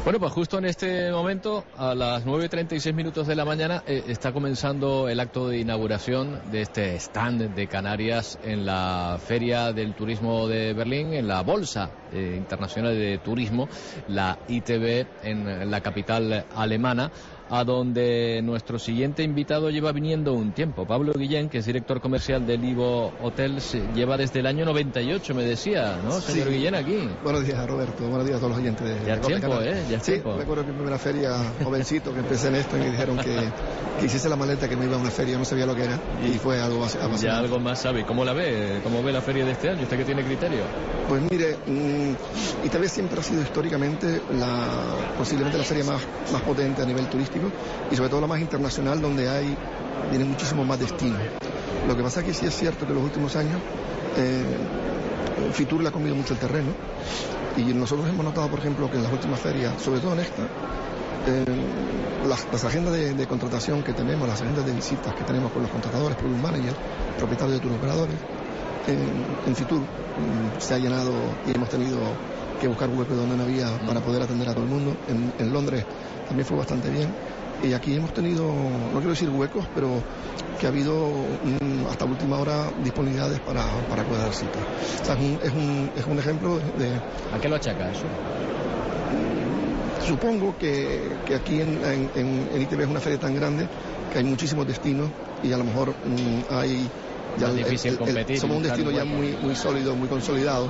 Bueno, pues justo en este momento, a las 9:36 minutos de la mañana, está comenzando el acto de inauguración de este stand de Canarias en la Feria del Turismo de Berlín, en la Bolsa Internacional de Turismo, la ITB, en la capital alemana, a donde nuestro siguiente invitado lleva viniendo un tiempo. Pablo Guillén, que es director comercial del Livo Hotels, lleva desde el año 98, me decía, ¿no, señor Guillén, aquí? Buenos días, Roberto, buenos días a todos los oyentes de ya tiempo, ya sí, tiempo. Recuerdo que en mi primera feria, jovencito, que empecé en esto y me dijeron que hiciese la maleta, que me iba a una feria, no sabía lo que era, y fue algo apasionante. Ya algo más sabe. ¿Cómo la ve? ¿Cómo ve la feria de este año? ¿Usted que tiene criterio? Pues mire, ITB siempre ha sido históricamente posiblemente la feria más potente a nivel turístico y sobre todo la más internacional, donde vienen muchísimos más destinos. Lo que pasa es que sí es cierto que en los últimos años Fitur le ha comido mucho el terreno y nosotros hemos notado, por ejemplo, que en las últimas ferias, sobre todo en esta, las agendas de contratación que tenemos, las agendas de visitas que tenemos con los contratadores, product managers, propietarios de tour operadores, en Fitur se ha llenado y hemos tenido que buscar huecos donde no había para poder atender a todo el mundo. En Londres también fue bastante bien. Y aquí hemos tenido, no quiero decir huecos, pero que ha habido hasta última hora disponibilidades para cuadrar citas. O sea, es un ejemplo de... ¿A qué lo achaca eso? Supongo que aquí en ITB es una feria tan grande que hay muchísimos destinos y a lo mejor hay... Ya es difícil competir. Somos un destino ya muy sólido, muy consolidado.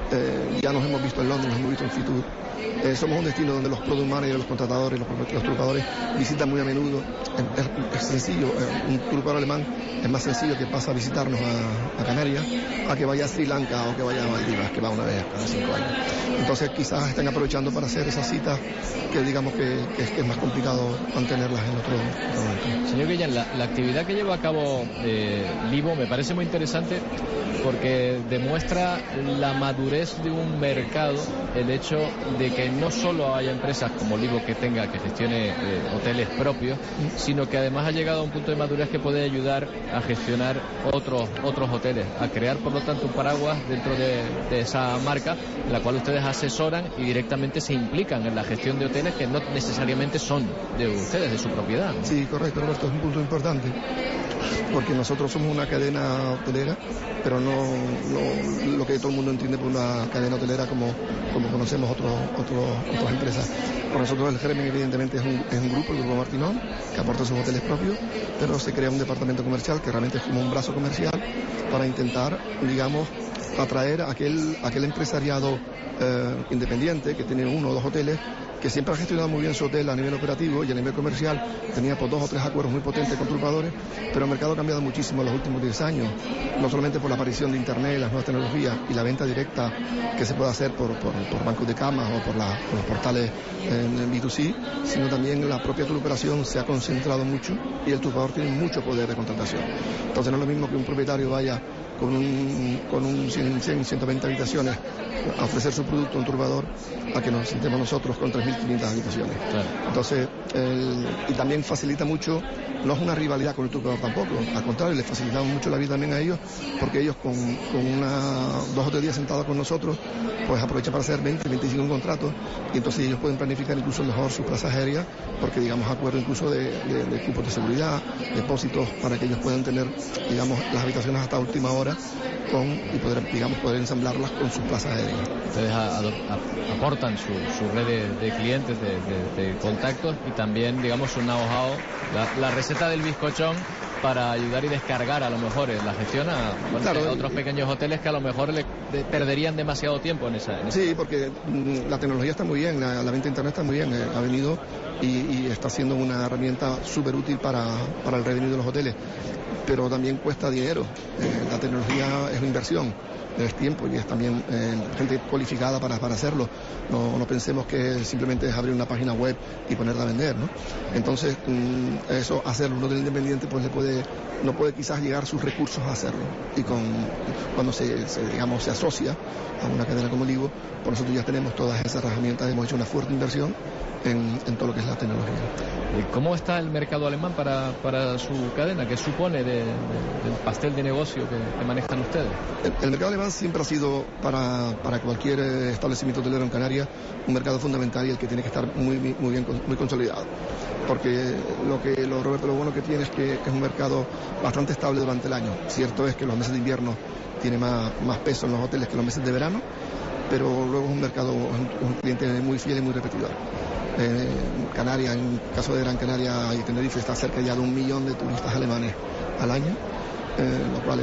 Ya nos hemos visto en Londres, nos hemos visto en Fitur. Somos un destino donde los product managers, los contratadores, los trucadores visitan muy a menudo. Es sencillo, un trucador alemán es más sencillo que pasa a visitarnos a Canarias a que vaya a Sri Lanka o que vaya a Maldivas, que va una vez cada 5 años. Entonces quizás estén aprovechando para hacer esas citas que digamos que es más complicado mantenerlas en otro momento. Señor Guillén, la actividad que lleva a cabo Livo me parece muy interesante porque demuestra la madurez de un mercado, el hecho de que no solo haya empresas como Livo que gestione hoteles propios, sino que además ha llegado a un punto de madurez que puede ayudar a gestionar otros hoteles, a crear por lo tanto un paraguas dentro de esa marca, en la cual ustedes asesoran y directamente se implican en la gestión de hoteles que no necesariamente son de ustedes, de su propiedad, ¿no? Sí, correcto, Roberto, es un punto importante, porque nosotros somos una cadena hotelera, pero no lo que todo el mundo entiende por una cadena hotelera como conocemos otras empresas. Por nosotros el Germen evidentemente es un grupo, el Grupo Martinón, que aporta sus hoteles propios, pero se crea un departamento comercial que realmente es como un brazo comercial para intentar, digamos, atraer a aquel empresariado independiente que tiene 1 o 2 hoteles, que siempre ha gestionado muy bien su hotel a nivel operativo y a nivel comercial tenía 2 o 3 acuerdos muy potentes con turoperadores, pero el mercado ha cambiado muchísimo en los últimos 10 años, no solamente por la aparición de Internet, las nuevas tecnologías y la venta directa que se puede hacer por bancos de camas o por los portales en B2C, sino también la propia turoperación se ha concentrado mucho y el turoperador tiene mucho poder de contratación. Entonces no es lo mismo que un propietario vaya con un 120 habitaciones a ofrecer su producto a un turoperador a que nos sentemos nosotros con 3.500 habitaciones. Claro. Entonces, y también facilita mucho, no es una rivalidad con el turoperador tampoco, al contrario, les facilitamos mucho la vida también a ellos, porque ellos con 2 o 3 días sentados con nosotros, pues aprovechan para hacer 20, 25 contratos, y entonces ellos pueden planificar incluso mejor sus plazas aéreas, porque digamos acuerdo incluso de cupos de seguridad, depósitos para que ellos puedan tener, digamos, las habitaciones hasta última hora y poder ensamblarlas con sus plazas aéreas. Ustedes aportan su red de clientes, de contactos y también, digamos, un know-how, la receta del bizcochón para ayudar y descargar a lo mejor la gestión a otros pequeños hoteles que a lo mejor le perderían demasiado tiempo en esa. Sí, porque la tecnología está muy bien, la venta de internet está muy bien, ha venido y está siendo una herramienta súper útil para el revenue de los hoteles, pero también cuesta dinero. La tecnología es una inversión, es tiempo y es también gente cualificada para hacerlo. No pensemos que simplemente es abrir una página web y ponerla a vender, ¿no? Entonces, eso, hacerlo un hotel independiente, pues no puede quizás llegar sus recursos a hacerlo. Y cuando se asocia a una cadena como Livo, por nosotros ya tenemos todas esas herramientas, hemos hecho una fuerte inversión en todo lo que es la tecnología. ¿Cómo está el mercado alemán para su cadena? ¿Qué supone del pastel de negocio que manejan ustedes? El mercado alemán siempre ha sido para cualquier establecimiento hotelero en Canarias un mercado fundamental y el que tiene que estar muy bien, muy consolidado. Porque Roberto, lo bueno que tiene es que es un mercado bastante estable durante el año. Cierto es que los meses de invierno tiene más peso en los hoteles que los meses de verano, pero luego es un mercado, un cliente muy fiel y muy repetidor. Canarias, en el caso de Gran Canaria y Tenerife, está cerca ya de 1 millón de turistas alemanes al año, lo cual es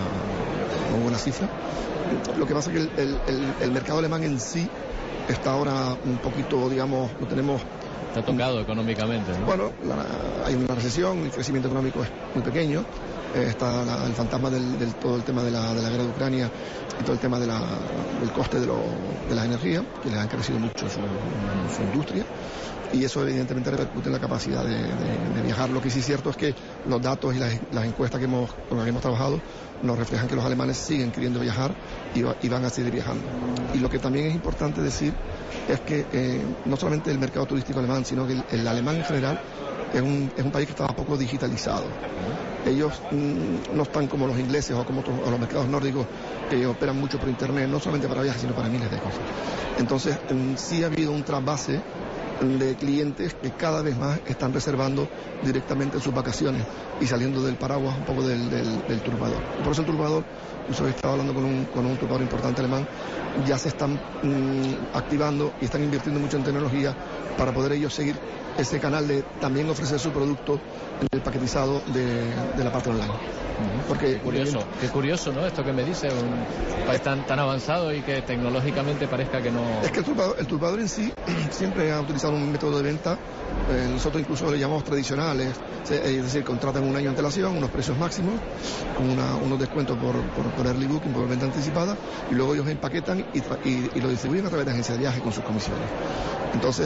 una buena cifra. Lo que pasa es que el mercado alemán en sí está ahora un poquito, digamos, lo tenemos... Está tocado económicamente, ¿no? Bueno, hay una recesión, el crecimiento económico es muy pequeño, está el fantasma del todo el tema de la guerra de Ucrania y todo el tema del coste de la energía, que le han crecido mucho su industria, y eso evidentemente repercute en la capacidad de viajar. Lo que sí es cierto es que los datos y las encuestas con las que hemos trabajado nos reflejan que los alemanes siguen queriendo viajar y van a seguir viajando. Y lo que también es importante decir es que no solamente el mercado turístico alemán, sino que el alemán en general es un país que está poco digitalizado. Ellos no están como los ingleses o como los mercados nórdicos, que operan mucho por internet, no solamente para viajes, sino para miles de cosas. Entonces, sí ha habido un trasvase de clientes que cada vez más están reservando directamente sus vacaciones y saliendo del paraguas un poco del turbador. Por eso el turbador, yo he estado hablando con un turbador importante alemán, ya se están activando y están invirtiendo mucho en tecnología para poder ellos seguir ese canal de también ofrecer su producto en el paquetizado de la parte online. Porque qué curioso, ¿no? Esto que me dice, un país tan avanzado y que tecnológicamente parezca que no... Es que el turbador en sí siempre ha utilizado un método de venta, nosotros incluso le llamamos tradicionales, es decir, contratan un año de antelación, unos precios máximos, con unos descuentos por early booking, por venta anticipada, y luego ellos empaquetan y lo distribuyen a través de agencias de viaje con sus comisiones. Entonces,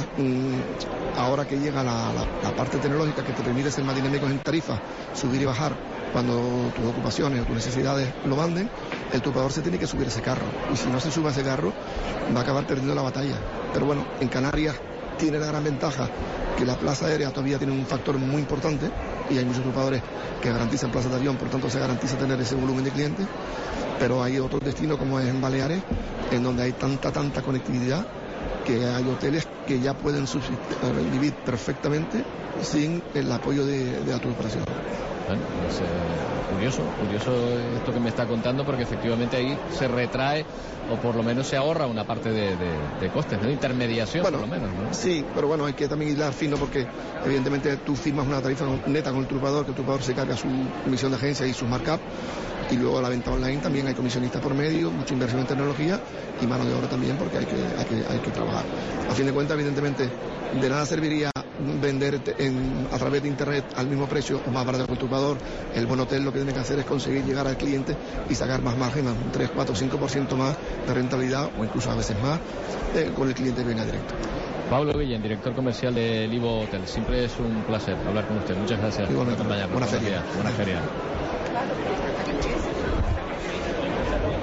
ahora que llega la parte tecnológica que te permite ser más dinámicos en tarifa, subir y bajar cuando tus ocupaciones o tus necesidades lo manden, el turbador se tiene que subir ese carro. Y si no se sube a ese carro, va a acabar perdiendo la batalla. Pero bueno, en Canarias tiene la gran ventaja que la plaza aérea todavía tiene un factor muy importante y hay muchos turbadores que garantizan plazas de avión, por tanto se garantiza tener ese volumen de clientes. Pero hay otros destinos como es en Baleares, en donde hay tanta conectividad que hay hoteles que ya pueden vivir perfectamente sin el apoyo de la turoperación. Bueno, pues, curioso esto que me está contando, porque efectivamente ahí se retrae o por lo menos se ahorra una parte de costes, de intermediación, bueno, por lo menos, ¿no? Sí, pero bueno, hay que también hilar fino porque evidentemente tú firmas una tarifa neta con el turbador, que el turbador se carga su comisión de agencia y sus markup, y luego la venta online también hay comisionistas por medio, mucha inversión en tecnología y mano de obra también, porque hay que trabajar. A fin de cuentas, evidentemente, de nada serviría vender a través de internet al mismo precio o más barato que el turbador. El buen hotel lo que tiene que hacer es conseguir llegar al cliente y sacar más margen, un 3, 4, 5% más de rentabilidad, o incluso a veces más, con el cliente que viene a directo. Pablo Guillén, director comercial de Livo Hotel. Siempre es un placer hablar con usted. Muchas gracias por acompañarnos. Buena feria. Buena feria.